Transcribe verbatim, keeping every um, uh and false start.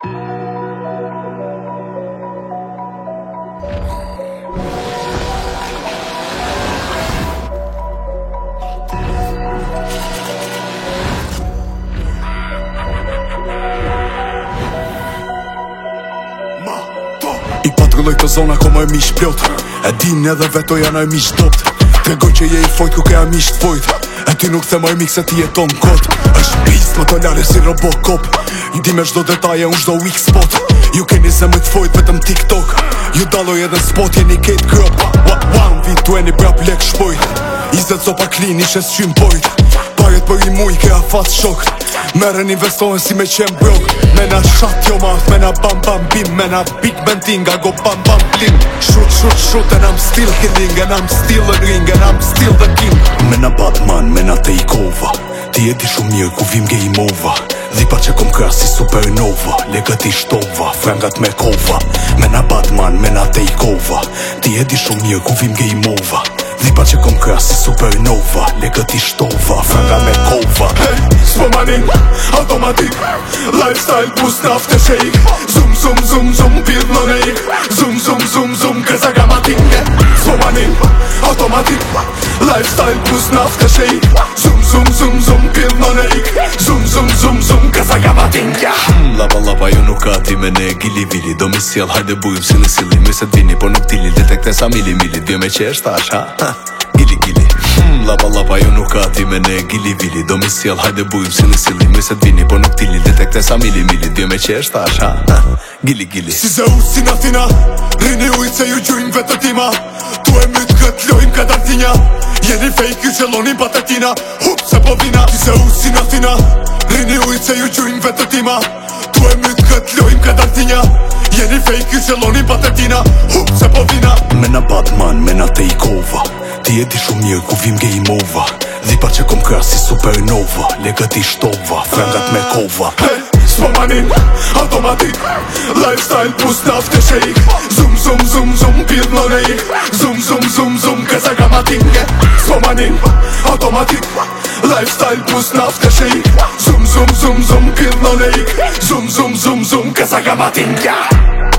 I patrulloj të zona ko më e mish plot. E din edhe veto janë e mish dopt. Tregoj që je i fojt ku ke a mish t'fojt. E ty nuk the më e mik se ti jeton kot. Është pist më të lare si Robocop. Di me shdo detaje unë shdo weak spot. Ju keni zemër t'fojt vetëm TikTok. Ju daloj edhe spot jeni kate grop. One v twenty prap lek shpojt. Izet zopa klin ishe s'qym pojt. Paret për i muj ke a fat shokt. Merën investohen si me qem brok. Mena shat jo ma, mena bam bam bim. Mena big bentinga go bam bam blim. Shoot shoot shoot and I'm still killing. And I'm still a ring and I'm still the king. Mena Batman, mena Takeova. Ti e di shumë mirë ku vim game over. Dhipa që kom kras si supernova. Legët i shtova, frangat me kova. Mena Batman, mena Takeova. Ti e di shumë mirë ku vim game over. Dhipa që kom kras si supernova. Legët i shtova, franga me kova. Hey, s'po manin, automatik. Lifestyle boost after shake. Zoom, zoom, zoom, zoom, pil në nejk. Zoom, zoom, zoom, zoom, kësa gama tinge. S'po manin, automatik. Lifestyle boost after shake. Zoom, zoom, zoom, zoom, pil në nejk. Zoom, zoom, zoom, zoom, kësa gama tinge. hmm, Lapa, lapa, jo nuk ka ti me ne gili vili. Do mi sjell, hajde bujëm sili sili. Mirë se t'vini, po nuk tili. Detekte sa mili mili. Dio me qesh tash, ha? ha. Gili gili hmm, Lapa lapa jo nuk ka ti me ne gili vili. Do mi sjell hajde bujëm sili sili. Mirë se t'vini po nuk tili. Detekte sa mili mili. Dio me qesh tash ha, ha. Gili gili Si Zeus si Athina. Rini ujt se ju gjujmë vetë tima. Tu e mytë këtë lojmë ka dartinja. Jeni fake ju qëllonin patetina. Hup se po vina. Si Zeus si Athina. Rini ujt se ju gjujmë vetë tima. Tu e mytë këtë lojmë ka dartinja. Jeni fake ju qëllonin patetina. Hup se po vina. Mena Batman, mena Takeova. Ti e di shumë mirë ku vim game over. Dhipa që kom kras si supernova. Legët i shtova, frangat me kova. Hey, s'po manin, automatik. Lifestyle boost after shake. Zoom, zoom, zoom, zoom, pil në nejk. Zoom, zoom, zoom, zoom, kësa gama tinge. S'po manin, automatik. Lifestyle boost after shake. Zoom, zoom, zoom, zoom, pil në nejk. Zoom, zoom, zoom, zoom, kësa gama tinge.